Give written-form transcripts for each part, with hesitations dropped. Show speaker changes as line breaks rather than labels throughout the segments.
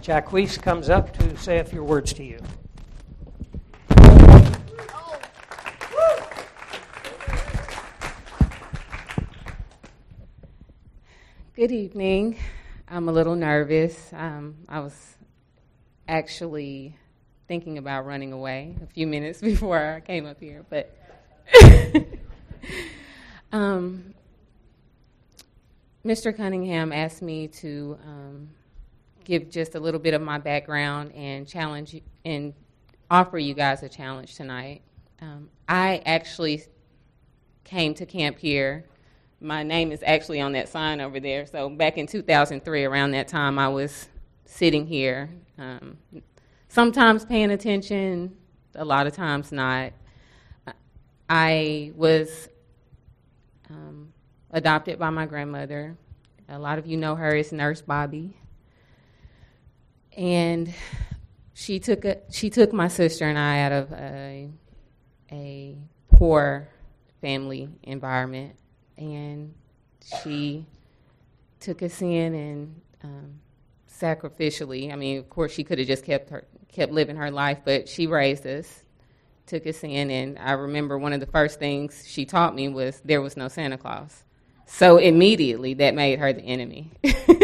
Jacquees comes up to say a few words to you.
Good evening. I'm a little nervous. I was actually thinking about running away a few minutes before I came up here, but Mr. Cunningham asked me to give just a little bit of my background and challenge and offer you guys a challenge tonight. I actually came to camp here. My name is actually on that sign over there. So back in 2003, around that time, I was sitting here, sometimes paying attention, a lot of times not. I was adopted by my grandmother. A lot of you know her as Nurse Bobby. And she took my sister and I out of a poor family environment. And she took us in and sacrificially, I mean, of course, she could have just kept living her life, but she raised us, took us in, and I remember one of the first things she taught me was there was no Santa Claus. So immediately, that made her the enemy.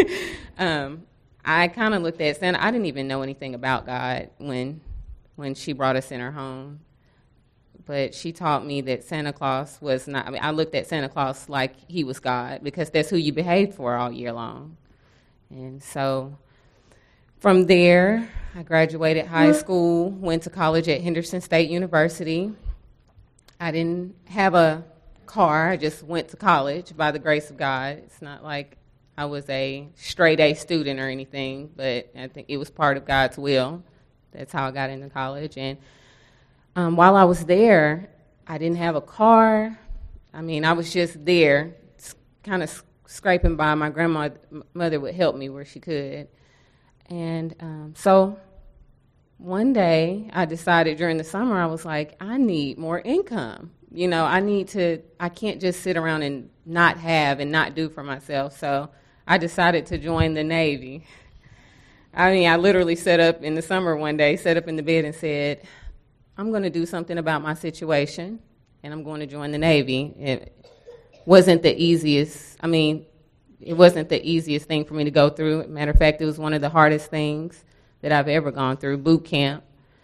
I kind of looked at Santa. I didn't even know anything about God when she brought us in her home. But she taught me that Santa Claus was not, I mean, I looked at Santa Claus like he was God because that's who you behaved for all year long. And so from there, I graduated high school, went to college at Henderson State University. I didn't have a car. I just went to college by the grace of God. It's not like I was a straight A student or anything, but I think it was part of God's will. That's how I got into college. And while I was there, I didn't have a car. I mean, I was just there, kind of scraping by. My grandmother would help me where she could. And so one day, I decided during the summer, I was like, I need more income. You know, I can't just sit around and not have and not do for myself. So I decided to join the Navy. I mean, I literally sat up in the summer one day, sat up in the bed and said, I'm going to do something about my situation, and I'm going to join the Navy. It wasn't the easiest. I mean, it wasn't the easiest thing for me to go through. Matter of fact, it was one of the hardest things that I've ever gone through, boot camp.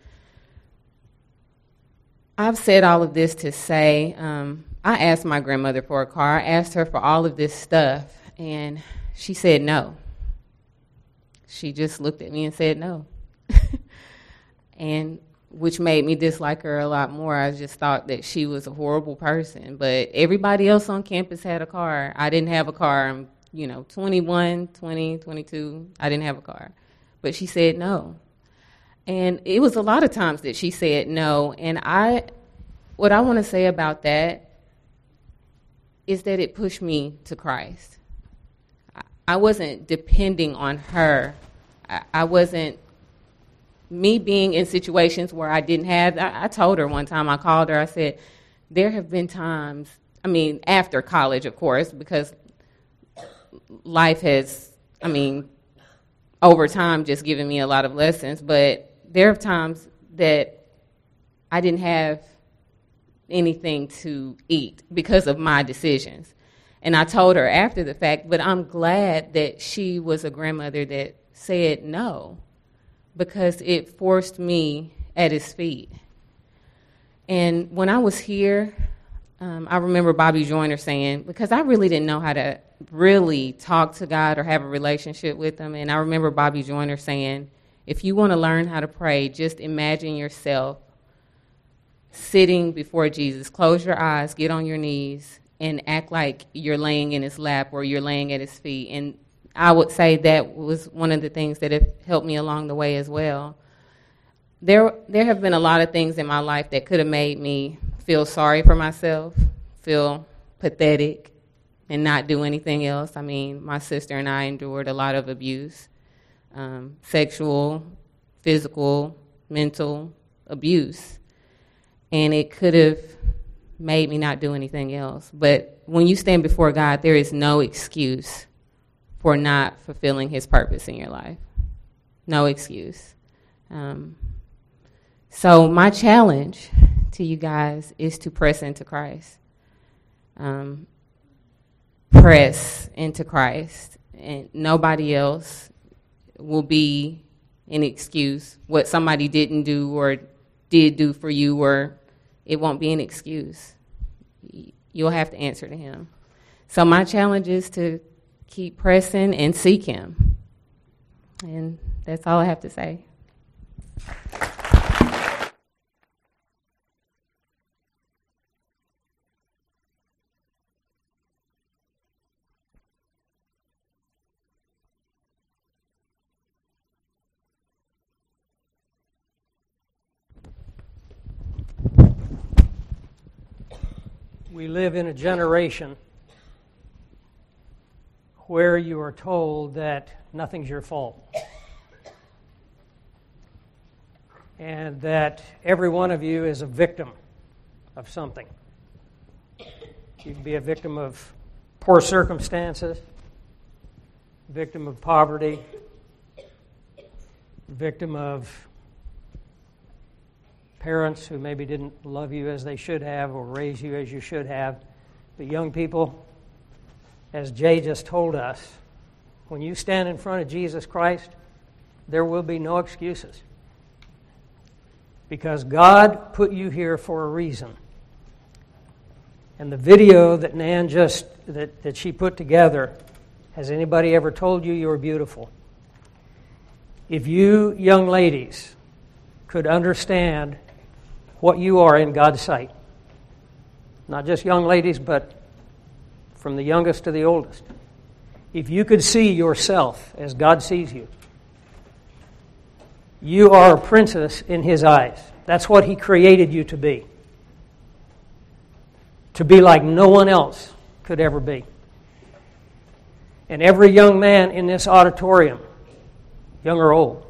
I've said all of this to say, I asked my grandmother for a car. I asked her for all of this stuff, and she said no. She just looked at me and said no. And which made me dislike her a lot more. I just thought that she was a horrible person. But everybody else on campus had a car. I didn't have a car. I'm, 21, 20, 22. I didn't have a car. But she said no. And it was a lot of times that she said no. And what I want to say about that is that it pushed me to Christ. I wasn't depending on her. I wasn't. Me being in situations where I didn't have, I told her one time, I called her, I said, there have been times, I mean, after college, of course, because life has, over time just given me a lot of lessons, but there are times that I didn't have anything to eat because of my decisions. And I told her after the fact, but I'm glad that she was a grandmother that said no, because it forced me at his feet. And when I was here, I remember Bobby Joyner saying, because I really didn't know how to really talk to God or have a relationship with him, and I remember Bobby Joyner saying, if you want to learn how to pray, just imagine yourself sitting before Jesus. Close your eyes, get on your knees, and act like you're laying in his lap or you're laying at his feet. And I would say that was one of the things that have helped me along the way as well. There have been a lot of things in my life that could have made me feel sorry for myself, feel pathetic, and not do anything else. I mean, my sister and I endured a lot of abuse, sexual, physical, mental abuse. And it could have made me not do anything else. But when you stand before God, there is no excuse for not fulfilling his purpose in your life. No excuse. So my challenge to you guys is to press into Christ. Press into Christ. And nobody else will be an excuse. What somebody didn't do or did do for you, or it won't be an excuse. You'll have to answer to him. So my challenge is to keep pressing and seek him. And that's all I have to say.
We live in a generation where you are told that nothing's your fault, and that every one of you is a victim of something. You can be a victim of poor circumstances, victim of poverty, victim of parents who maybe didn't love you as they should have or raise you as you should have. But young people, as Jay just told us, when you stand in front of Jesus Christ, there will be no excuses. Because God put you here for a reason. And the video that Nan that she put together, has anybody ever told you were beautiful? If you young ladies could understand what you are in God's sight, not just young ladies, but from the youngest to the oldest, if you could see yourself as God sees you, you are a princess in His eyes. That's what He created you to be. To be like no one else could ever be. And every young man in this auditorium, young or old,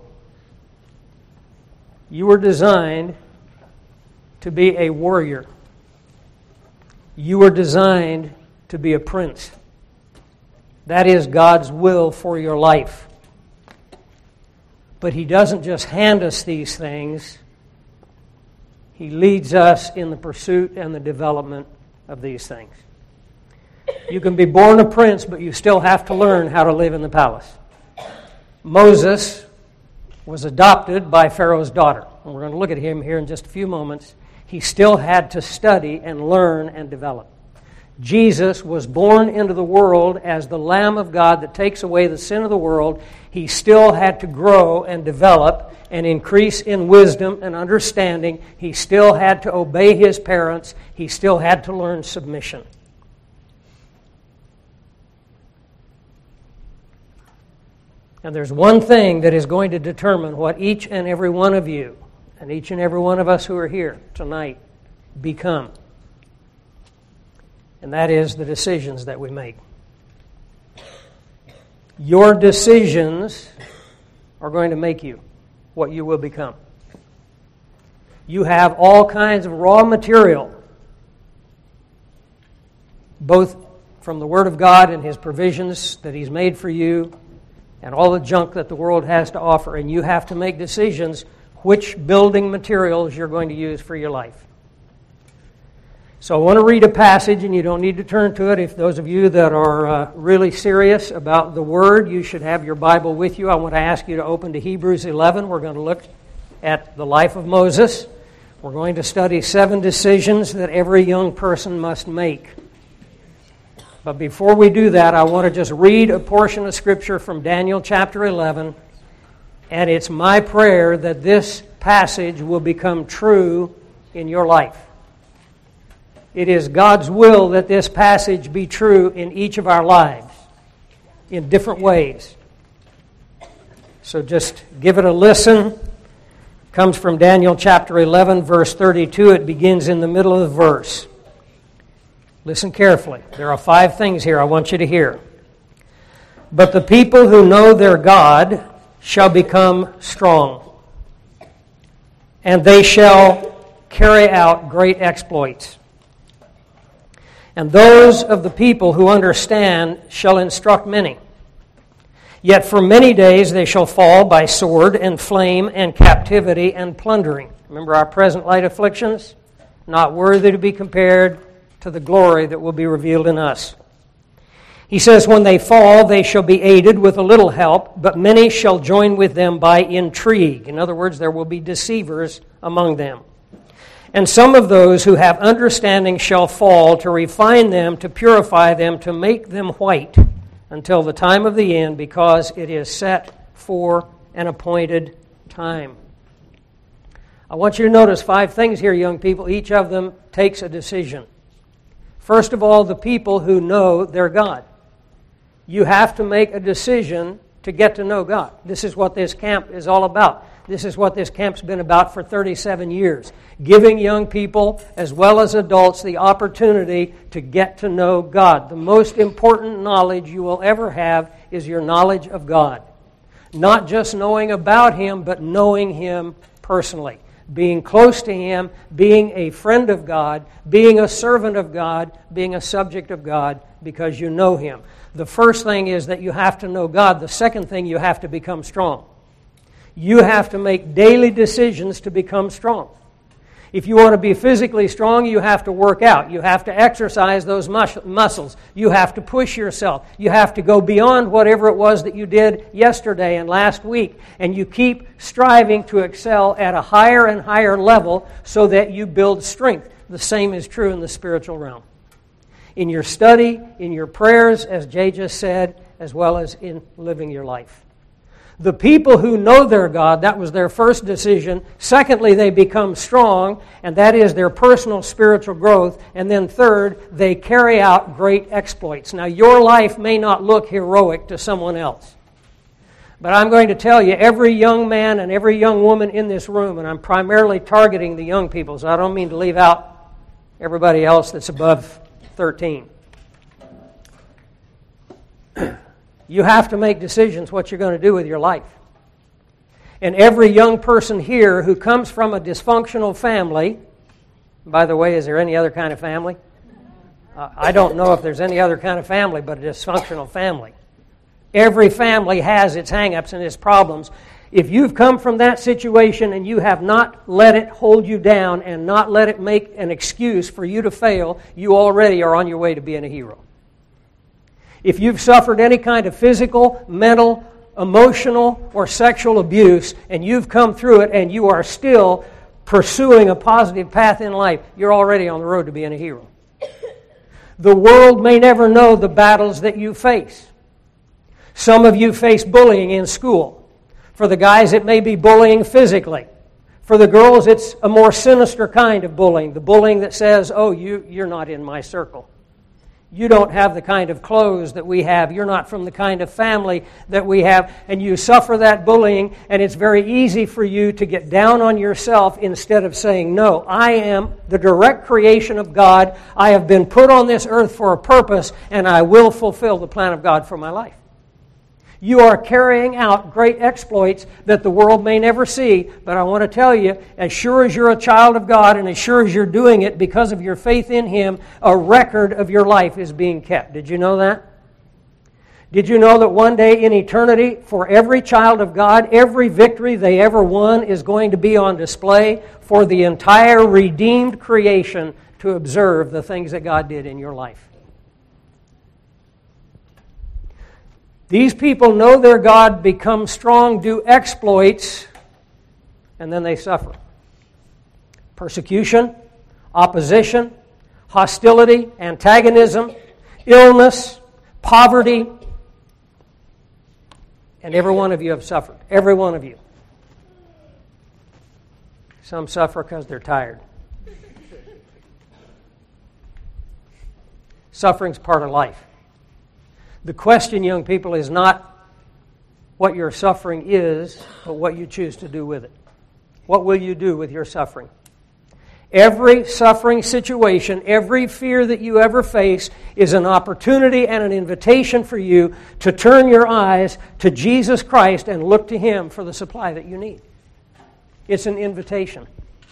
you were designed to be a warrior. You were designed to be a prince. That is God's will for your life. But He doesn't just hand us these things. He leads us in the pursuit and the development of these things. You can be born a prince, but you still have to learn how to live in the palace. Moses was adopted by Pharaoh's daughter. And we're going to look at him here in just a few moments. He still had to study and learn and develop. Jesus was born into the world as the Lamb of God that takes away the sin of the world. He still had to grow and develop and increase in wisdom and understanding. He still had to obey his parents. He still had to learn submission. And there's one thing that is going to determine what each and every one of you and each and every one of us who are here tonight become. And that is the decisions that we make. Your decisions are going to make you what you will become. You have all kinds of raw material, both from the Word of God and His provisions that He's made for you, and all the junk that the world has to offer, and you have to make decisions which building materials you're going to use for your life. So I want to read a passage, and you don't need to turn to it. If those of you that are really serious about the Word, you should have your Bible with you. I want to ask you to open to Hebrews 11. We're going to look at the life of Moses. We're going to study 7 decisions that every young person must make. But before we do that, I want to just read a portion of Scripture from Daniel chapter 11. And it's my prayer that this passage will become true in your life. It is God's will that this passage be true in each of our lives in different ways. So just give it a listen. It comes from Daniel chapter 11, verse 32. It begins in the middle of the verse. Listen carefully. There are 5 things here I want you to hear. But the people who know their God shall become strong, and they shall carry out great exploits. And those of the people who understand shall instruct many. Yet for many days they shall fall by sword and flame and captivity and plundering. Remember our present light afflictions? Not worthy to be compared to the glory that will be revealed in us. He says, when they fall, they shall be aided with a little help, but many shall join with them by intrigue. In other words, there will be deceivers among them. And some of those who have understanding shall fall, to refine them, to purify them, to make them white, until the time of the end, because it is set for an appointed time. I want you to notice 5 things here, young people. Each of them takes a decision. First of all, the people who know their God. You have to make a decision to get to know God. This is what this camp is all about. This is what this camp's been about for 37 years. Giving young people as well as adults the opportunity to get to know God. The most important knowledge you will ever have is your knowledge of God. Not just knowing about Him, but knowing Him personally. Being close to Him, being a friend of God, being a servant of God, being a subject of God, because you know Him. The first thing is that you have to know God. The second thing, you have to become strong. You have to make daily decisions to become strong. If you want to be physically strong, you have to work out. You have to exercise those muscles. You have to push yourself. You have to go beyond whatever it was that you did yesterday and last week. And you keep striving to excel at a higher and higher level so that you build strength. The same is true in the spiritual realm. In your study, in your prayers, as Jay just said, as well as in living your life. The people who know their God, that was their first decision. Secondly, they become strong, and that is their personal spiritual growth. And then third, they carry out great exploits. Now, your life may not look heroic to someone else. But I'm going to tell you, every young man and every young woman in this room, and I'm primarily targeting the young people, so I don't mean to leave out everybody else that's above 13. You have to make decisions what you're going to do with your life. And every young person here who comes from a dysfunctional family, by the way, is there any other kind of family? I don't know if there's any other kind of family but a dysfunctional family. Every family has its hang-ups and its problems. If you've come from that situation and you have not let it hold you down and not let it make an excuse for you to fail, you already are on your way to being a hero. If you've suffered any kind of physical, mental, emotional, or sexual abuse, and you've come through it and you are still pursuing a positive path in life, you're already on the road to being a hero. The world may never know the battles that you face. Some of you face bullying in school. For the guys, it may be bullying physically. For the girls, it's a more sinister kind of bullying. The bullying that says, oh, you're not in my circle. You don't have the kind of clothes that we have. You're not from the kind of family that we have. And you suffer that bullying, and it's very easy for you to get down on yourself instead of saying, no, I am the direct creation of God. I have been put on this earth for a purpose, and I will fulfill the plan of God for my life. You are carrying out great exploits that the world may never see, but I want to tell you, as sure as you're a child of God and as sure as you're doing it because of your faith in Him, a record of your life is being kept. Did you know that? Did you know that one day in eternity, for every child of God, every victory they ever won is going to be on display for the entire redeemed creation to observe the things that God did in your life? These people know their God, become strong, do exploits, and then they suffer. Persecution, opposition, hostility, antagonism, illness, poverty, and every one of you have suffered. Every one of you. Some suffer because they're tired. Suffering's part of life. The question, young people, is not what your suffering is, but what you choose to do with it. What will you do with your suffering? Every suffering situation, every fear that you ever face is an opportunity and an invitation for you to turn your eyes to Jesus Christ and look to Him for the supply that you need. It's an invitation.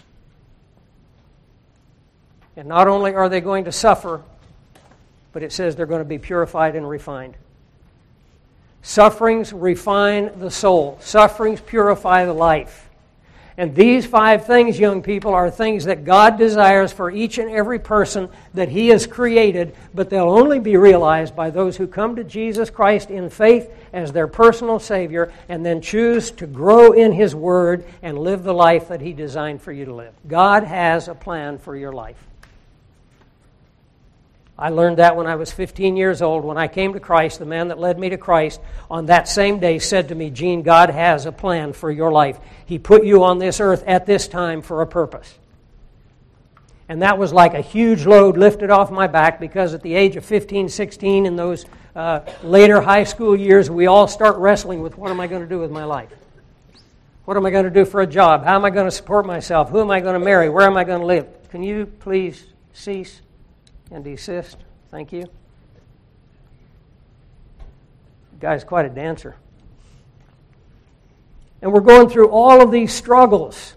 And not only are they going to suffer, but it says they're going to be purified and refined. Sufferings refine the soul. Sufferings purify the life. And these 5 things, young people, are things that God desires for each and every person that He has created, but they'll only be realized by those who come to Jesus Christ in faith as their personal Savior and then choose to grow in His Word and live the life that He designed for you to live. God has a plan for your life. I learned that when I was 15 years old. When I came to Christ, the man that led me to Christ on that same day said to me, Gene, God has a plan for your life. He put you on this earth at this time for a purpose. And that was like a huge load lifted off my back, because at the age of 15, 16, in those later high school years, we all start wrestling with, what am I going to do with my life? What am I going to do for a job? How am I going to support myself? Who am I going to marry? Where am I going to live? Can you please cease and desist? Thank you. The guy's quite a dancer. And we're going through all of these struggles.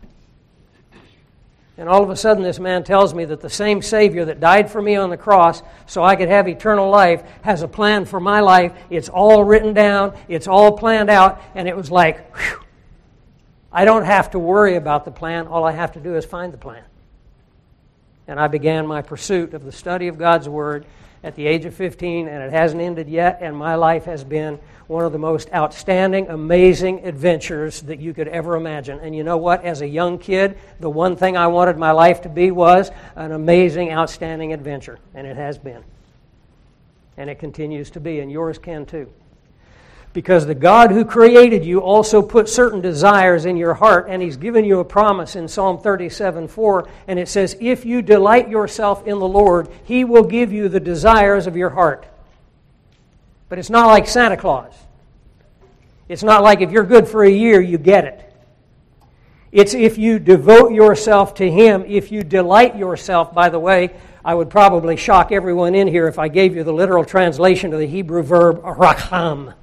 And all of a sudden this man tells me that the same Savior that died for me on the cross so I could have eternal life has a plan for my life. It's all written down. It's all planned out. And it was like, whew, I don't have to worry about the plan. All I have to do is find the plan. And I began my pursuit of the study of God's Word at the age of 15, and it hasn't ended yet, and my life has been one of the most outstanding, amazing adventures that you could ever imagine. And you know what? As a young kid, the one thing I wanted my life to be was an amazing, outstanding adventure, and it has been. And it continues to be, and yours can too. Because the God who created you also put certain desires in your heart, and He's given you a promise in Psalm 37:4, and it says, if you delight yourself in the Lord, He will give you the desires of your heart. But it's not like Santa Claus. It's not like if you're good for a year, you get it. It's if you devote yourself to Him, if you delight yourself. By the way, I would probably shock everyone in here if I gave you the literal translation of the Hebrew verb racham.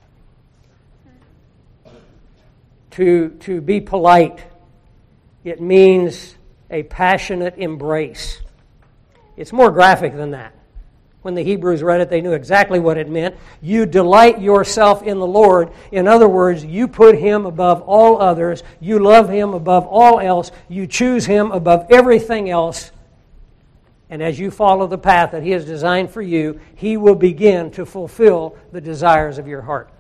To be polite, it means a passionate embrace. It's more graphic than that. When the Hebrews read it, they knew exactly what it meant. You delight yourself in the Lord. In other words, you put Him above all others. You love Him above all else. You choose Him above everything else. And as you follow the path that He has designed for you, He will begin to fulfill the desires of your heart.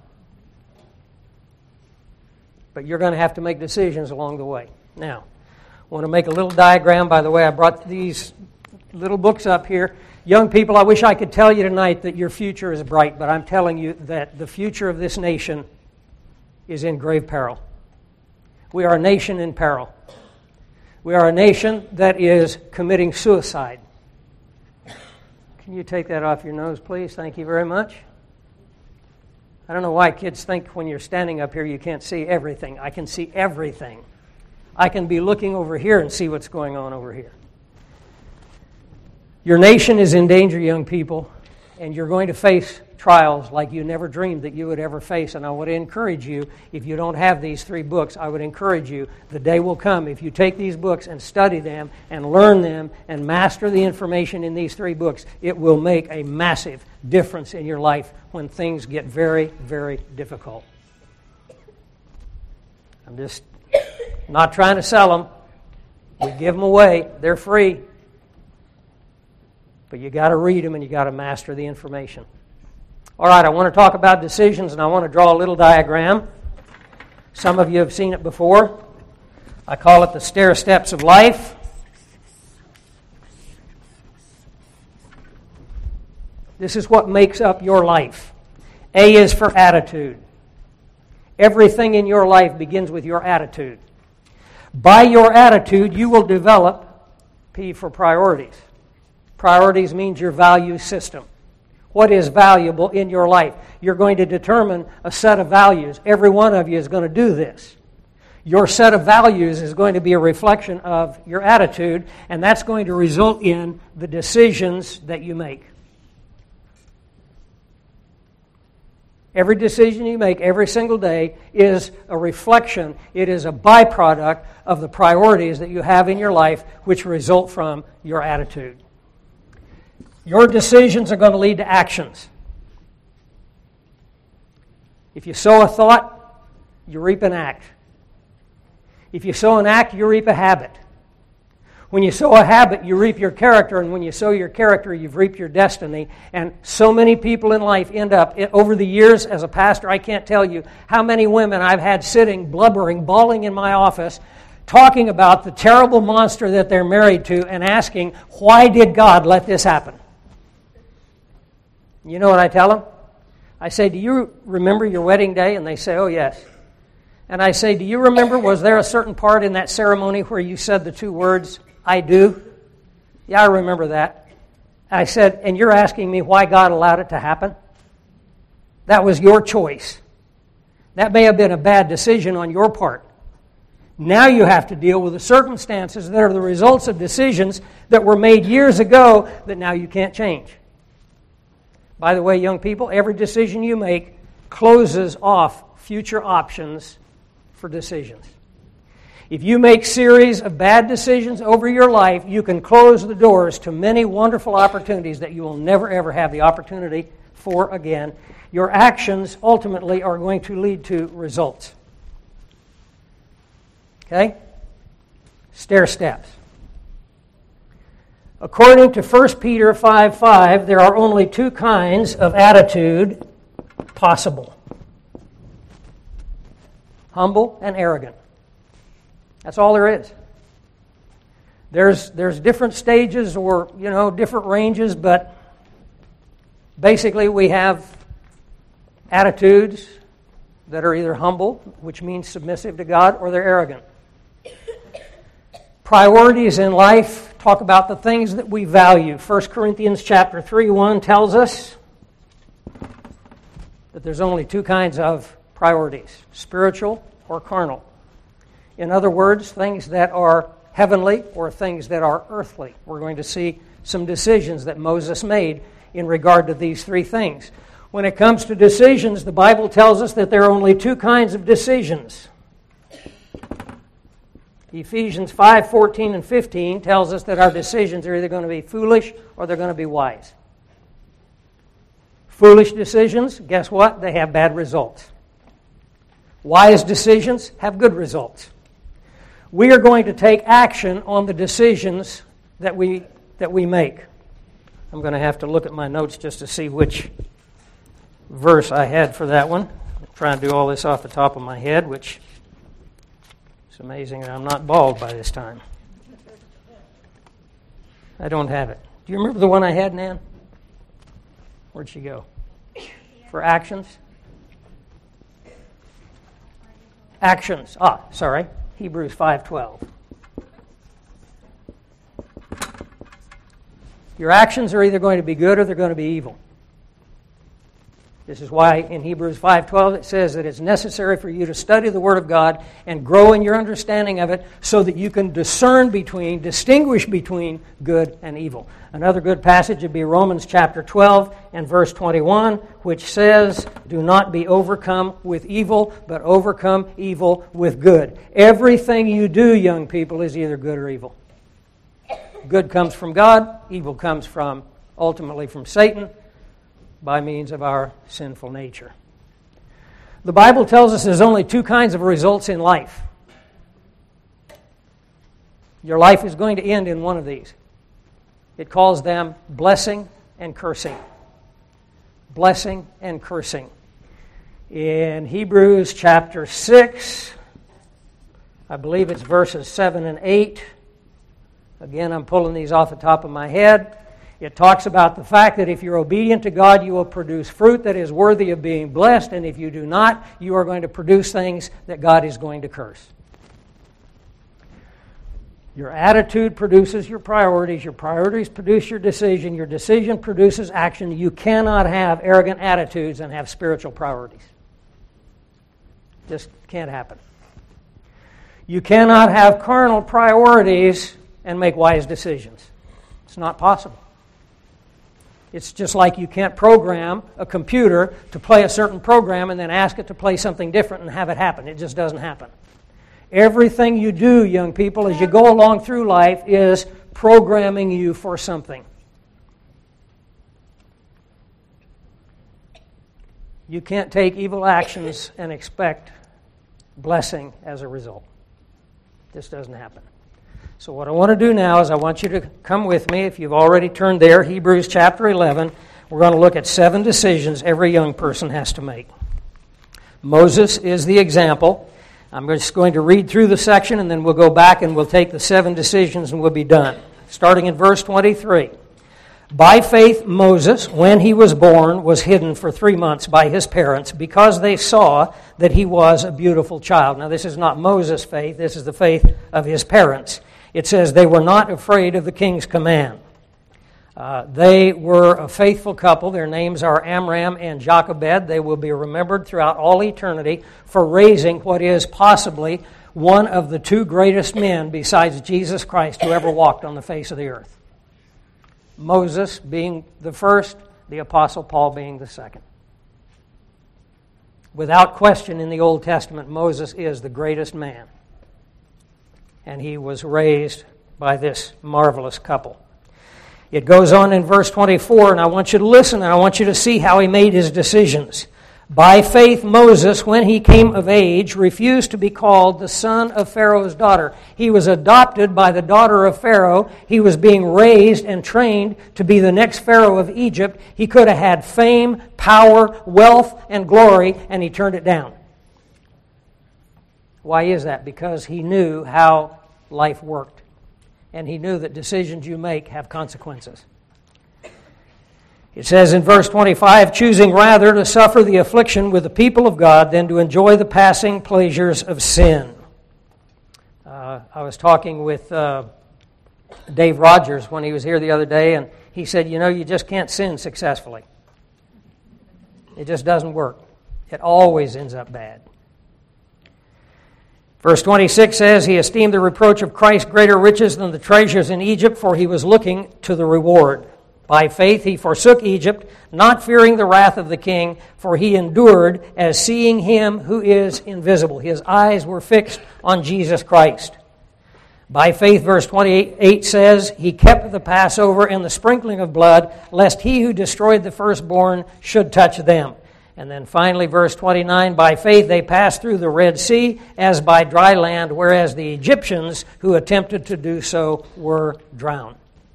But you're going to have to make decisions along the way. Now, I want to make a little diagram. By the way, I brought these little books up here. Young people, I wish I could tell you tonight that your future is bright, but I'm telling you that the future of this nation is in grave peril. We are a nation in peril. We are a nation that is committing suicide. Can you take that off your nose, please? Thank you very much. I don't know why kids think when you're standing up here you can't see everything. I can see everything. I can be looking over here and see what's going on over here. Your nation is in danger, young people, and you're going to face trials like you never dreamed that you would ever face. And I would encourage you, if you don't have these 3 books, I would encourage you, the day will come, if you take these books and study them and learn them and master the information in these 3 books, it will make a massive difference in your life when things get very, very difficult. I'm just not trying to sell them. We give them away. They're free. But you got to read them and you got to master the information. All right, I want to talk about decisions, and I want to draw a little diagram. Some of you have seen it before. I call it the stair steps of life. This is what makes up your life. A is for attitude. Everything in your life begins with your attitude. By your attitude, you will develop P for priorities. Priorities means your value system. What is valuable in your life? You're going to determine a set of values. Every one of you is going to do this. Your set of values is going to be a reflection of your attitude, and that's going to result in the decisions that you make. Every decision you make every single day is a reflection. It is a byproduct of the priorities that you have in your life, which result from your attitude. Your decisions are going to lead to actions. If you sow a thought, you reap an act. If you sow an act, you reap a habit. When you sow a habit, you reap your character, and when you sow your character, you've reaped your destiny. And so many people in life end up, over the years as a pastor, I can't tell you how many women I've had sitting, blubbering, bawling in my office, talking about the terrible monster that they're married to and asking, why did God let this happen? You know what I tell them? I say, do you remember your wedding day? And they say, oh, yes. And I say, do you remember, was there a certain part in that ceremony where you said the two words, I do? Yeah, I remember that. I said, and you're asking me why God allowed it to happen? That was your choice. That may have been a bad decision on your part. Now you have to deal with the circumstances that are the results of decisions that were made years ago that now you can't change. By the way, young people, every decision you make closes off future options for decisions. If you make series of bad decisions over your life, you can close the doors to many wonderful opportunities that you will never ever have the opportunity for again. Your actions ultimately are going to lead to results. Okay? Stair steps. According to 1 Peter 5:5, there are only two kinds of attitude possible. Humble and arrogant. That's all there is. There's different stages or, different ranges, but basically we have attitudes that are either humble, which means submissive to God, or they're arrogant. Priorities in life talk about the things that we value. 1 Corinthians chapter 3:1 tells us that there's only two kinds of priorities, spiritual or carnal. In other words, things that are heavenly or things that are earthly. We're going to see some decisions that Moses made in regard to these three things. When it comes to decisions, the Bible tells us that there are only two kinds of decisions. Ephesians 5:14 and 15 tells us that our decisions are either going to be foolish or they're going to be wise. Foolish decisions, guess what? They have bad results. Wise decisions have good results. We are going to take action on the decisions that we make. I'm going to have to look at my notes just to see which verse I had for that one. I'm trying to do all this off the top of my head, which is amazing that I'm not bald by this time. I don't have it. Do you remember the one I had, Nan? Where'd she go? For actions? Actions. Sorry. Hebrews 5:12. Your actions are either going to be good or they're going to be evil. This is why in Hebrews 5:12 it says that it's necessary for you to study the Word of God and grow in your understanding of it so that you can distinguish between good and evil. Another good passage would be Romans chapter 12 and verse 21, which says, do not be overcome with evil, but overcome evil with good. Everything you do, young people, is either good or evil. Good comes from God, evil comes ultimately from Satan, by means of our sinful nature. The Bible tells us there's only two kinds of results in life. Your life is going to end in one of these. It calls them blessing and cursing. Blessing and cursing. In Hebrews chapter 6, I believe it's verses 7 and 8. Again, I'm pulling these off the top of my head. It talks about the fact that if you're obedient to God, you will produce fruit that is worthy of being blessed, and if you do not, you are going to produce things that God is going to curse. Your attitude produces your priorities produce your decision produces action. You cannot have arrogant attitudes and have spiritual priorities. Just can't happen. You cannot have carnal priorities and make wise decisions. It's not possible. It's just like you can't program a computer to play a certain program and then ask it to play something different and have it happen. It just doesn't happen. Everything you do, young people, as you go along through life is programming you for something. You can't take evil actions and expect blessing as a result. This doesn't happen. So what I want to do now is I want you to come with me, if you've already turned there, Hebrews chapter 11. We're going to look at 7 decisions every young person has to make. Moses is the example. I'm just going to read through the section, and then we'll go back and we'll take the 7 decisions and we'll be done. Starting in verse 23. By faith, Moses, when he was born, was hidden for 3 months by his parents because they saw that he was a beautiful child. Now, this is not Moses' faith. This is the faith of his parents. It says they were not afraid of the king's command. They were a faithful couple. Their names are Amram and Jochebed. They will be remembered throughout all eternity for raising what is possibly one of the 2 greatest men besides Jesus Christ who ever walked on the face of the earth. Moses being the first, the Apostle Paul being the second. Without question in the Old Testament, Moses is the greatest man. And he was raised by this marvelous couple. It goes on in verse 24, and I want you to listen, and I want you to see how he made his decisions. By faith, Moses, when he came of age, refused to be called the son of Pharaoh's daughter. He was adopted by the daughter of Pharaoh. He was being raised and trained to be the next Pharaoh of Egypt. He could have had fame, power, wealth, and glory, and he turned it down. Why is that? Because he knew how life worked. And he knew that decisions you make have consequences. It says in verse 25, choosing rather to suffer the affliction with the people of God than to enjoy the passing pleasures of sin. I was talking with Dave Rogers when he was here the other day, and he said, you just can't sin successfully. It just doesn't work. It always ends up bad. Verse 26 says, he esteemed the reproach of Christ greater riches than the treasures in Egypt, for he was looking to the reward. By faith he forsook Egypt, not fearing the wrath of the king, for he endured as seeing him who is invisible. His eyes were fixed on Jesus Christ. By faith, verse 28 says, he kept the Passover and the sprinkling of blood, lest he who destroyed the firstborn should touch them. And then finally, verse 29, by faith they passed through the Red Sea as by dry land, whereas the Egyptians who attempted to do so were drowned.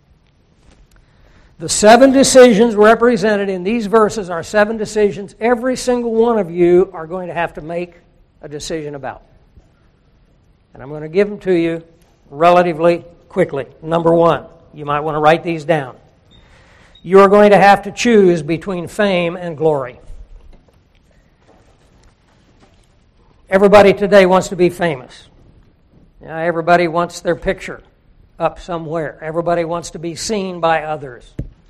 The 7 decisions represented in these verses are 7 decisions every single one of you are going to have to make a decision about. And I'm going to give them to you relatively quickly. Number 1, you might want to write these down. You are going to have to choose between fame and glory. Everybody today wants to be famous. Everybody wants their picture up somewhere. Everybody wants to be seen by others.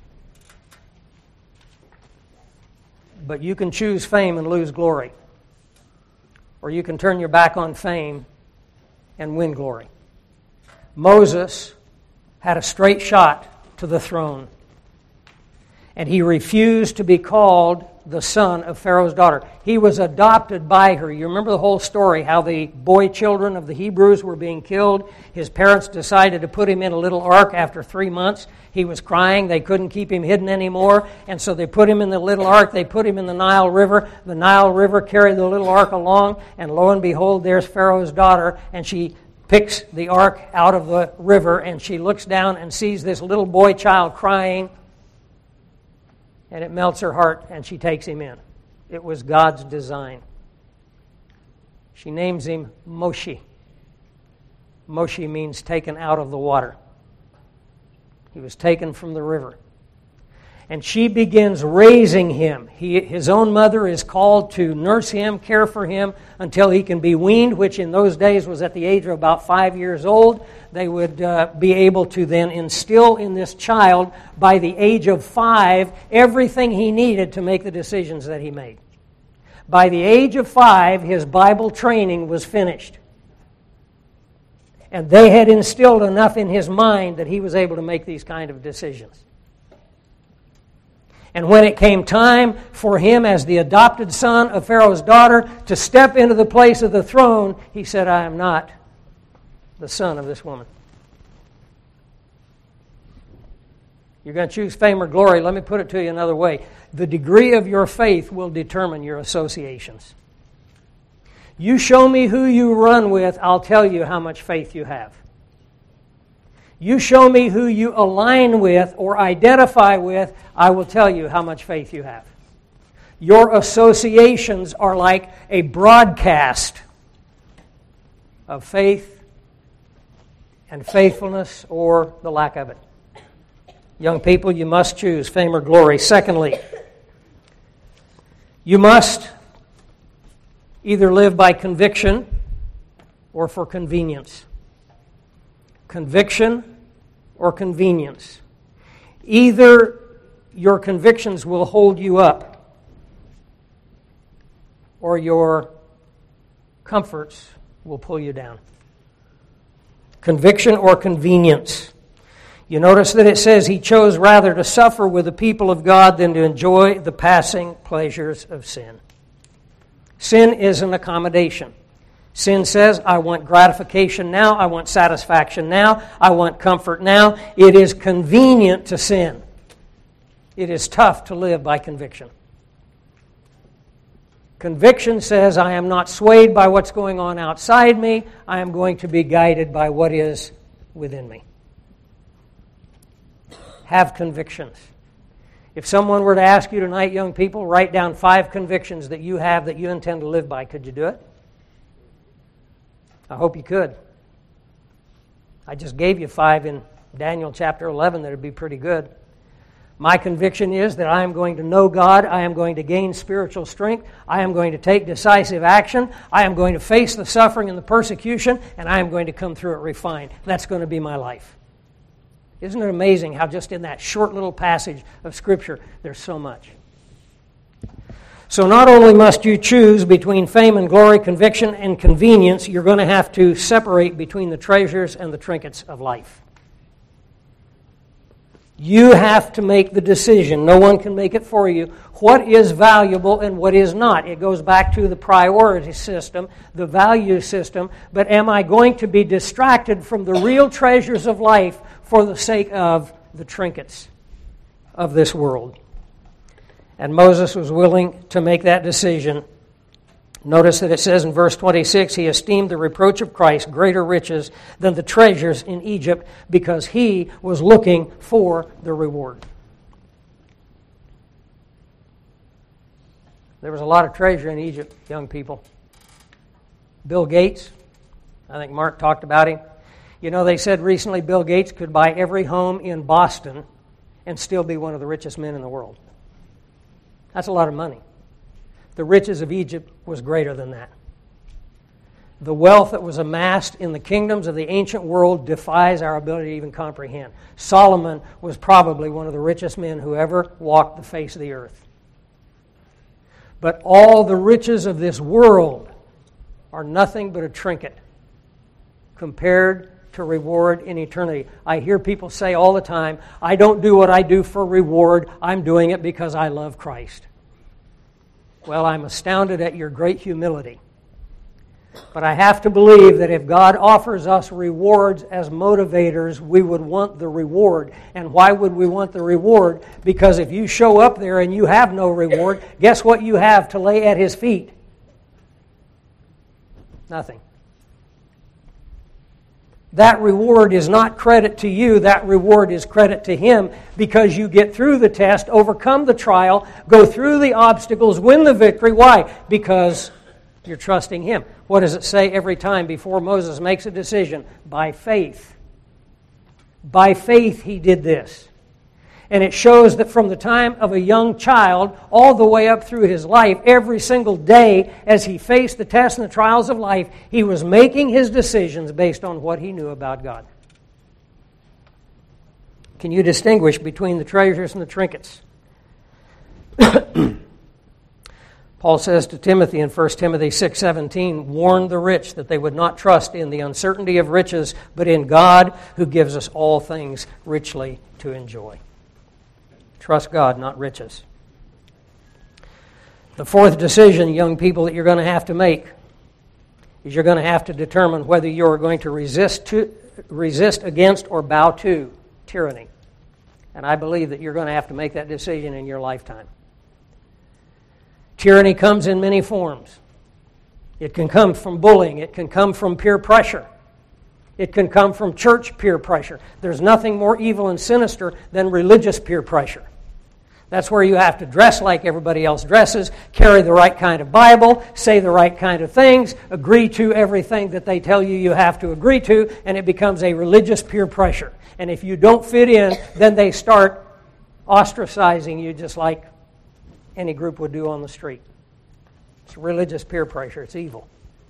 But you can choose fame and lose glory. Or you can turn your back on fame and win glory. Moses had a straight shot to the throne. And he refused to be called the son of Pharaoh's daughter. He was adopted by her. You remember the whole story, how the boy children of the Hebrews were being killed. His parents decided to put him in a little ark after 3 months. He was crying. They couldn't keep him hidden anymore. And so they put him in the little ark. They put him in the Nile River. The Nile River carried the little ark along. And lo and behold, there's Pharaoh's daughter. And she picks the ark out of the river. And she looks down and sees this little boy child crying. And it melts her heart, and she takes him in. It was God's design. She names him Moshe. Moshe means taken out of the water. He was taken from the river. And she begins raising him. His own mother is called to nurse him, care for him, until he can be weaned, which in those days was at the age of about 5 years old. They would be able to then instill in this child, by the age of 5, everything he needed to make the decisions that he made. By the age of 5, his Bible training was finished. And they had instilled enough in his mind that he was able to make these kind of decisions. And when it came time for him as the adopted son of Pharaoh's daughter to step into the place of the throne, he said, I am not the son of this woman. You're going to choose fame or glory. Let me put it to you another way. The degree of your faith will determine your associations. You show me who you run with, I'll tell you how much faith you have. You show me who you align with or identify with, I will tell you how much faith you have. Your associations are like a broadcast of faith and faithfulness or the lack of it. Young people, you must choose fame or glory. Secondly, you must either live by conviction or for convenience. Conviction or convenience. Either your convictions will hold you up or your comforts will pull you down. Conviction or convenience. You notice that it says he chose rather to suffer with the people of God than to enjoy the passing pleasures of sin. Sin is an accommodation. Sin says, I want gratification now, I want satisfaction now, I want comfort now. It is convenient to sin. It is tough to live by conviction. Conviction says, I am not swayed by what's going on outside me, I am going to be guided by what is within me. Have convictions. If someone were to ask you tonight, young people, write down 5 convictions that you have that you intend to live by, could you do it? I hope you could. I just gave you 5 in Daniel chapter 11 that would be pretty good. My conviction is that I am going to know God, I am going to gain spiritual strength, I am going to take decisive action, I am going to face the suffering and the persecution, and I am going to come through it refined. That's going to be my life. Isn't it amazing how just in that short little passage of Scripture there's so much? So not only must you choose between fame and glory, conviction and convenience, you're going to have to separate between the treasures and the trinkets of life. You have to make the decision. No one can make it for you. What is valuable and what is not? It goes back to the priority system, the value system. But am I going to be distracted from the real treasures of life for the sake of the trinkets of this world? And Moses was willing to make that decision. Notice that it says in verse 26, he esteemed the reproach of Christ greater riches than the treasures in Egypt because he was looking for the reward. There was a lot of treasure in Egypt, young people. Bill Gates, I think Mark talked about him. You know, they said recently Bill Gates could buy every home in Boston and still be one of the richest men in the world. That's a lot of money. The riches of Egypt was greater than that. The wealth that was amassed in the kingdoms of the ancient world defies our ability to even comprehend. Solomon was probably one of the richest men who ever walked the face of the earth. But all the riches of this world are nothing but a trinket compared to reward in eternity. I hear people say all the time, I don't do what I do for reward, I'm doing it because I love Christ. Well, I'm astounded at your great humility. But I have to believe that if God offers us rewards as motivators, we would want the reward. And why would we want the reward? Because if you show up there and you have no reward, guess what you have to lay at His feet? Nothing. That reward is not credit to you. That reward is credit to Him because you get through the test, overcome the trial, go through the obstacles, win the victory. Why? Because you're trusting Him. What does it say every time before Moses makes a decision? By faith. By faith he did this. And it shows that from the time of a young child all the way up through his life, every single day as he faced the tests and the trials of life, he was making his decisions based on what he knew about God. Can you distinguish between the treasures and the trinkets? Paul says to Timothy in 1 Timothy 6:17, warn the rich that they would not trust in the uncertainty of riches, but in God who gives us all things richly to enjoy. Trust God, not riches. The fourth decision, young people, that you're going to have to make is you're going to have to determine whether you're going to resist against or bow to tyranny. And I believe that you're going to have to make that decision in your lifetime. Tyranny comes in many forms. It can come from bullying. It can come from peer pressure. It can come from church peer pressure. There's nothing more evil and sinister than religious peer pressure. That's where you have to dress like everybody else dresses, carry the right kind of Bible, say the right kind of things, agree to everything that they tell you have to agree to, and it becomes a religious peer pressure. And if you don't fit in, then they start ostracizing you just like any group would do on the street. It's religious peer pressure. It's evil.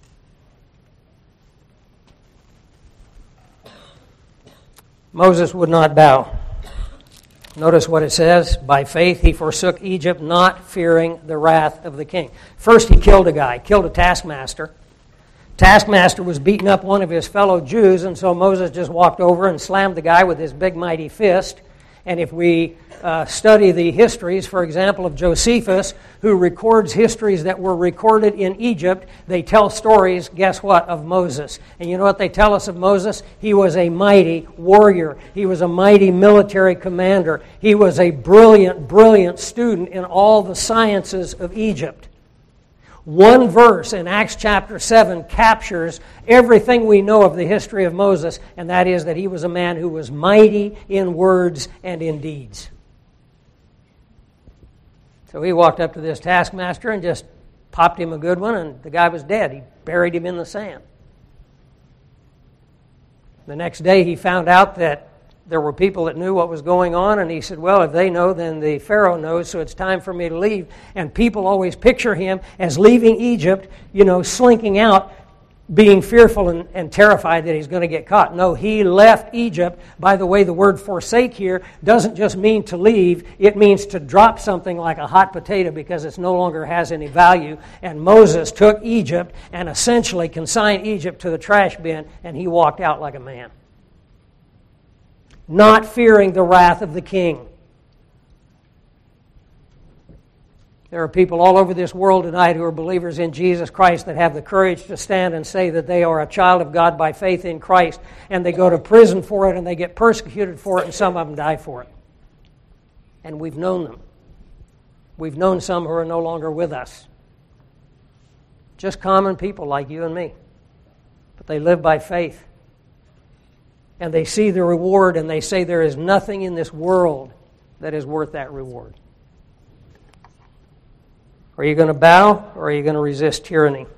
Moses would not bow. Notice what it says. By faith he forsook Egypt, not fearing the wrath of the king. First he killed a guy, killed a taskmaster. Taskmaster was beating up one of his fellow Jews, and so Moses just walked over and slammed the guy with his big mighty fist. And if we study the histories, for example, of Josephus, who records histories that were recorded in Egypt, they tell stories, guess what, of Moses. And you know what they tell us of Moses? He was a mighty warrior. He was a mighty military commander. He was a brilliant, brilliant student in all the sciences of Egypt. One verse in Acts chapter 7 captures everything we know of the history of Moses, and that is that he was a man who was mighty in words and in deeds. So he walked up to this taskmaster and just popped him a good one, and the guy was dead. He buried him in the sand. The next day he found out that there were people that knew what was going on, and he said, well, if they know, then the Pharaoh knows, so it's time for me to leave. And people always picture him as leaving Egypt, slinking out, being fearful and terrified that he's going to get caught. No, he left Egypt. By the way, the word forsake here doesn't just mean to leave. It means to drop something like a hot potato because it no longer has any value. And Moses took Egypt and essentially consigned Egypt to the trash bin, and he walked out like a man, not fearing the wrath of the king. There are people all over this world tonight who are believers in Jesus Christ that have the courage to stand and say that they are a child of God by faith in Christ, and they go to prison for it, and they get persecuted for it, and some of them die for it. And we've known them. We've known some who are no longer with us. Just common people like you and me. But they live by faith. And they see the reward, and they say there is nothing in this world that is worth that reward. Are you going to bow, or are you going to resist tyranny?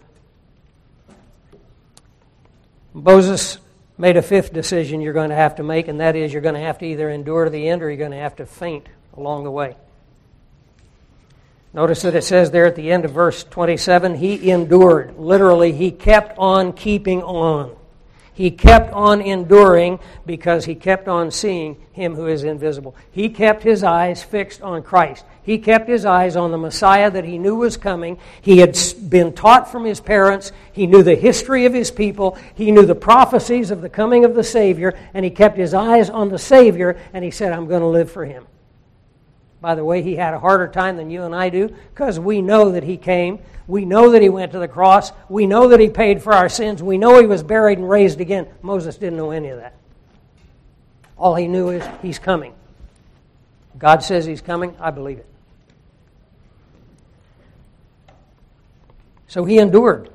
Moses made a fifth decision you're going to have to make, and that is you're going to have to either endure to the end or you're going to have to faint along the way. Notice that it says there at the end of verse 27, he endured. Literally, he kept on keeping on. He kept on enduring because he kept on seeing him who is invisible. He kept his eyes fixed on Christ. He kept his eyes on the Messiah that he knew was coming. He had been taught from his parents. He knew the history of his people. He knew the prophecies of the coming of the Savior, and he kept his eyes on the Savior, and he said, I'm going to live for him. By the way, he had a harder time than you and I do because we know that he came. We know that he went to the cross. We know that he paid for our sins. We know he was buried and raised again. Moses didn't know any of that. All he knew is he's coming. God says he's coming. I believe it. So he endured.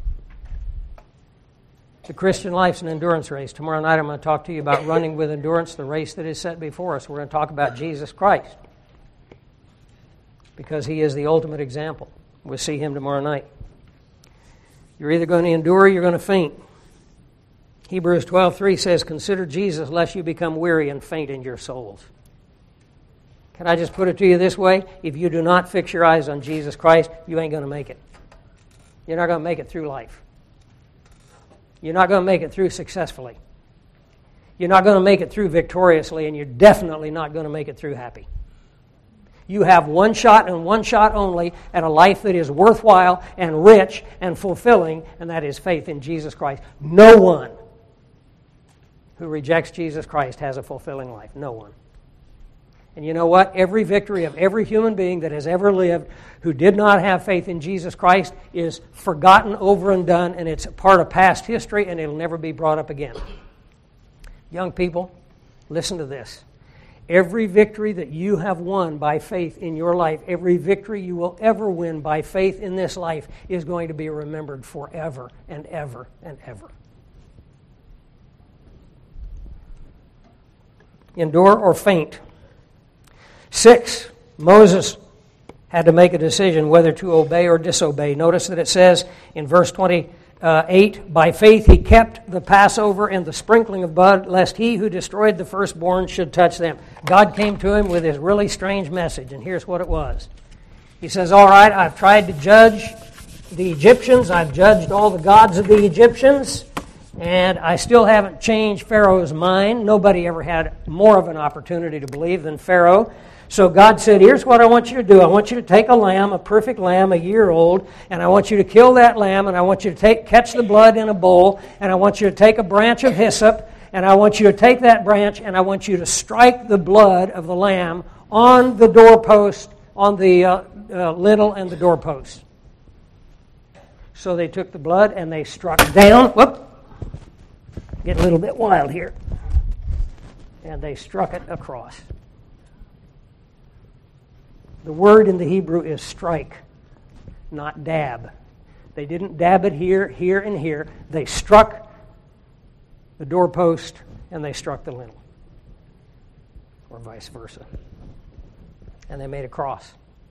The Christian life's an endurance race. Tomorrow night I'm going to talk to you about running with endurance, the race that is set before us. We're going to talk about Jesus Christ because he is the ultimate example. We'll see him tomorrow night. You're either going to endure or you're going to faint. Hebrews 12:3 says, consider Jesus lest you become weary and faint in your souls. Can I just put it to you this way? If you do not fix your eyes on Jesus Christ, you ain't going to make it. You're not going to make it through life. You're not going to make it through successfully. You're not going to make it through victoriously, and you're definitely not going to make it through happy. You have one shot and one shot only at a life that is worthwhile and rich and fulfilling, and that is faith in Jesus Christ. No one who rejects Jesus Christ has a fulfilling life. No one. And you know what? Every victory of every human being that has ever lived who did not have faith in Jesus Christ is forgotten, over and done, and it's a part of past history, and it'll never be brought up again. Young people, listen to this. Every victory that you have won by faith in your life, every victory you will ever win by faith in this life is going to be remembered forever and ever and ever. Endure or faint. 6, Moses had to make a decision whether to obey or disobey. Notice that it says in verse 28, by faith he kept the Passover and the sprinkling of blood, lest he who destroyed the firstborn should touch them. God came to him with his really strange message, and here's what it was. He says, all right, I've tried to judge the Egyptians. I've judged all the gods of the Egyptians, and I still haven't changed Pharaoh's mind. Nobody ever had more of an opportunity to believe than Pharaoh. So God said, here's what I want you to do. I want you to take a lamb, a perfect lamb, a year old, and I want you to kill that lamb, and I want you to catch the blood in a bowl, and I want you to take a branch of hyssop, and I want you to take that branch, and I want you to strike the blood of the lamb on the doorpost, on the lintel and the doorpost. So they took the blood and they struck down. Whoop! Get a little bit wild here. And they struck it across. The word in the Hebrew is strike, not dab. They didn't dab it here, here, and here. They struck the doorpost and they struck the lintel, or vice versa. And they made a cross.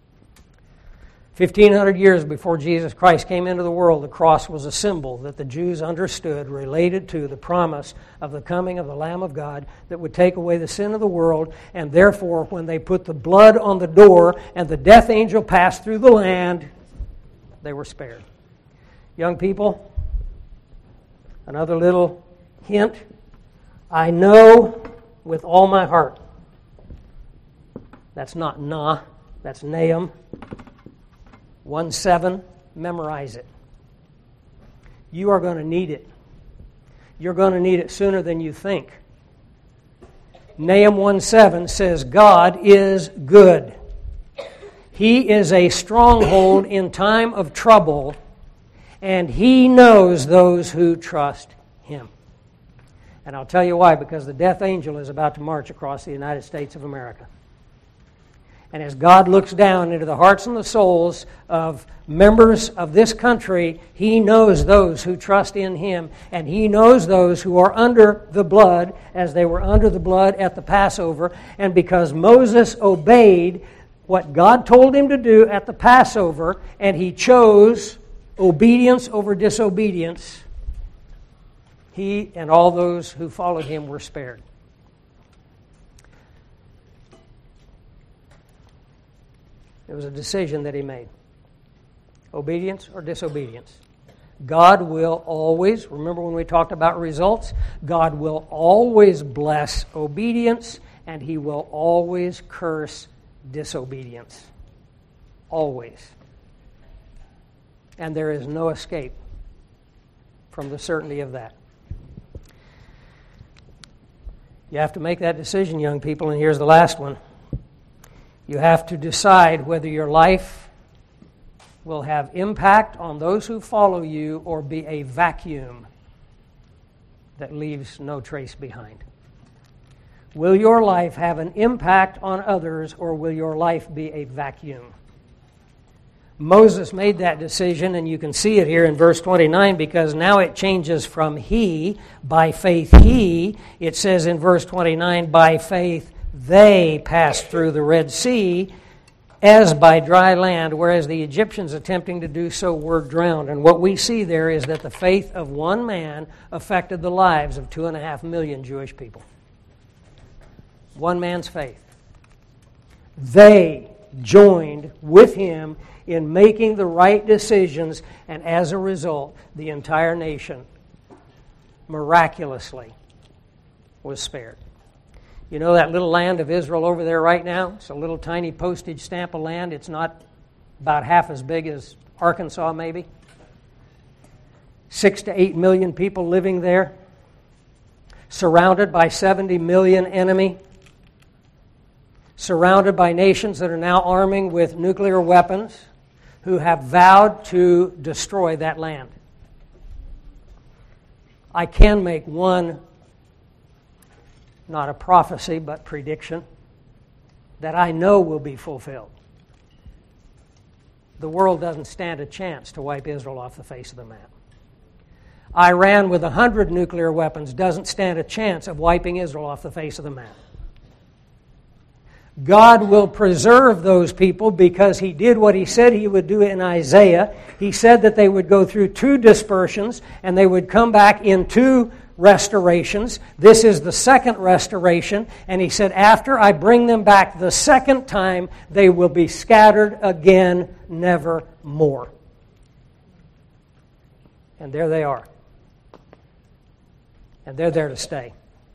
1,500 years before Jesus Christ came into the world, the cross was a symbol that the Jews understood related to the promise of the coming of the Lamb of God that would take away the sin of the world, and therefore when they put the blood on the door and the death angel passed through the land, they were spared. Young people, another little hint. I know with all my heart. That's not nah, that's Nahum 1:7, memorize it. You are going to need it. You're going to need it sooner than you think. Nahum 1:7 says, God is good. He is a stronghold in time of trouble, and He knows those who trust Him. And I'll tell you why, because the death angel is about to march across the United States of America. And as God looks down into the hearts and the souls of members of this country, He knows those who trust in Him, and He knows those who are under the blood as they were under the blood at the Passover. And because Moses obeyed what God told him to do at the Passover, and he chose obedience over disobedience, he and all those who followed him were spared. It was a decision that he made. Obedience or disobedience. God will always, remember when we talked about results? God will always bless obedience, and He will always curse disobedience. Always. And there is no escape from the certainty of that. You have to make that decision, young people, and here's the last one. You have to decide whether your life will have impact on those who follow you or be a vacuum that leaves no trace behind. Will your life have an impact on others, or will your life be a vacuum? Moses made that decision, and you can see it here in verse 29, because now it changes from he, by faith he. It says in verse 29, by faith they passed through the Red Sea as by dry land, whereas the Egyptians attempting to do so were drowned. And what we see there is that the faith of one man affected the lives of 2.5 million Jewish people. One man's faith. They joined with him in making the right decisions, and as a result, the entire nation miraculously was spared. You know that little land of Israel over there right now? It's a little tiny postage stamp of land. It's not about half as big as Arkansas, maybe. 6 to 8 million people living there, surrounded by 70 million enemy, surrounded by nations that are now arming with nuclear weapons, who have vowed to destroy that land. I can make one, not a prophecy, but prediction. that I know will be fulfilled. The world doesn't stand a chance to wipe Israel off the face of the map. Iran with 100 nuclear weapons doesn't stand a chance of wiping Israel off the face of the map. God will preserve those people because He did what He said He would do in Isaiah. He said that they would go through 2 dispersions and they would come back in 2 restorations. This is the second restoration. And He said, after I bring them back the second time, they will be scattered again, never more. And there they are. And they're there to stay.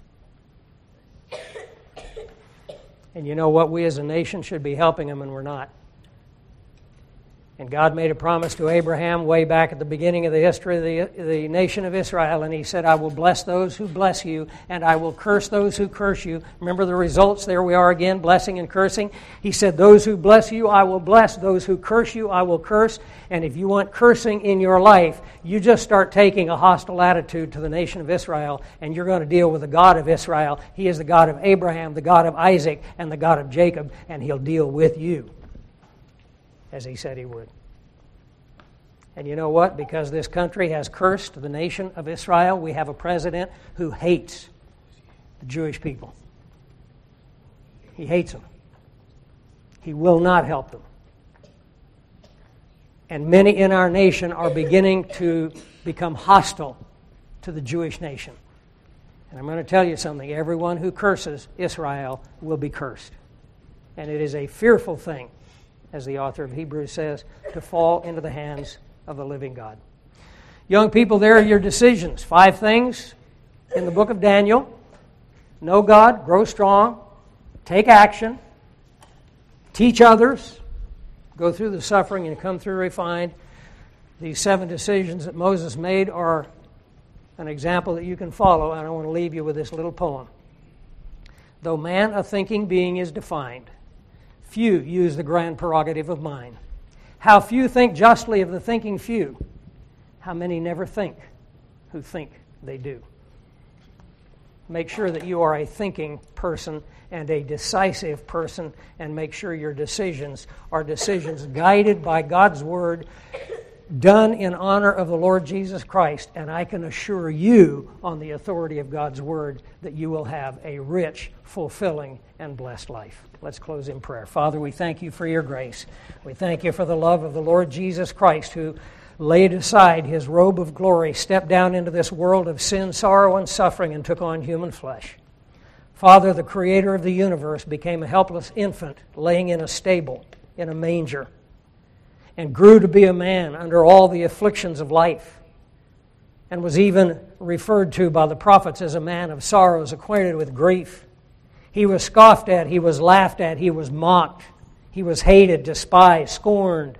And you know what? We as a nation should be helping them, and we're not. And God made a promise to Abraham way back at the beginning of the history of the nation of Israel, and He said, I will bless those who bless you, and I will curse those who curse you. Remember the results? There we are again, blessing and cursing. He said, those who bless you, I will bless. Those who curse you, I will curse. And if you want cursing in your life, you just start taking a hostile attitude to the nation of Israel, and you're going to deal with the God of Israel. He is the God of Abraham, the God of Isaac, and the God of Jacob, and He'll deal with you as He said He would. And you know what? Because this country has cursed the nation of Israel, we have a president who hates the Jewish people. He hates them. He will not help them. And many in our nation are beginning to become hostile to the Jewish nation. And I'm going to tell you something. Everyone who curses Israel will be cursed. And it is a fearful thing, as the author of Hebrews says, to fall into the hands of the living God. Young people, there are your decisions. 5 things in the book of Daniel. Know God, grow strong, take action, teach others, go through the suffering and come through refined. These 7 decisions that Moses made are an example that you can follow, and I want to leave you with this little poem. Though man a thinking being is defined, few use the grand prerogative of mind. How few think justly of the thinking few. How many never think who think they do. Make sure that you are a thinking person and a decisive person, and make sure your decisions are decisions guided by God's Word, done in honor of the Lord Jesus Christ. And I can assure you, on the authority of God's Word, that you will have a rich, fulfilling, and blessed life. Let's close in prayer. Father, we thank You for Your grace. We thank You for the love of the Lord Jesus Christ, who laid aside His robe of glory, stepped down into this world of sin, sorrow, and suffering, and took on human flesh. Father, the Creator of the universe, became a helpless infant laying in a stable, in a manger, and grew to be a man under all the afflictions of life, and was even referred to by the prophets as a man of sorrows, acquainted with grief. He was scoffed at, He was laughed at, He was mocked, He was hated, despised, scorned.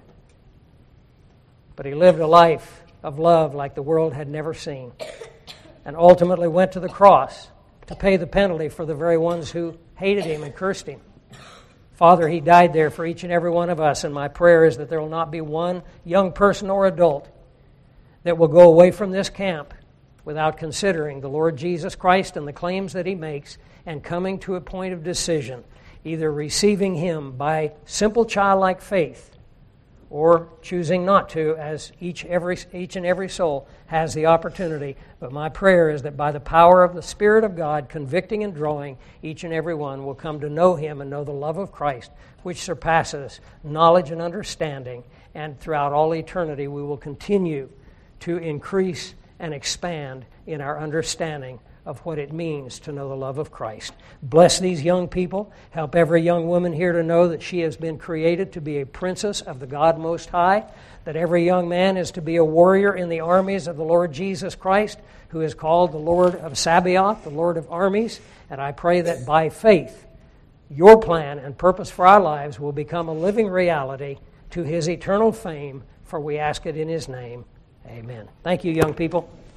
But He lived a life of love like the world had never seen, and ultimately went to the cross to pay the penalty for the very ones who hated Him and cursed Him. Father, He died there for each and every one of us, and my prayer is that there will not be one young person or adult that will go away from this camp without considering the Lord Jesus Christ and the claims that He makes, and coming to a point of decision, either receiving Him by simple childlike faith or choosing not to, as each and every soul has the opportunity. But my prayer is that by the power of the Spirit of God convicting and drawing, each and every one will come to know Him and know the love of Christ, which surpasses knowledge and understanding. And throughout all eternity, we will continue to increase and expand in our understanding of what it means to know the love of Christ. Bless these young people. Help every young woman here to know that she has been created to be a princess of the God Most High, that every young man is to be a warrior in the armies of the Lord Jesus Christ, who is called the Lord of Sabaoth, the Lord of armies. And I pray that by faith, Your plan and purpose for our lives will become a living reality to His eternal fame, for we ask it in His name. Amen. Thank you, young people.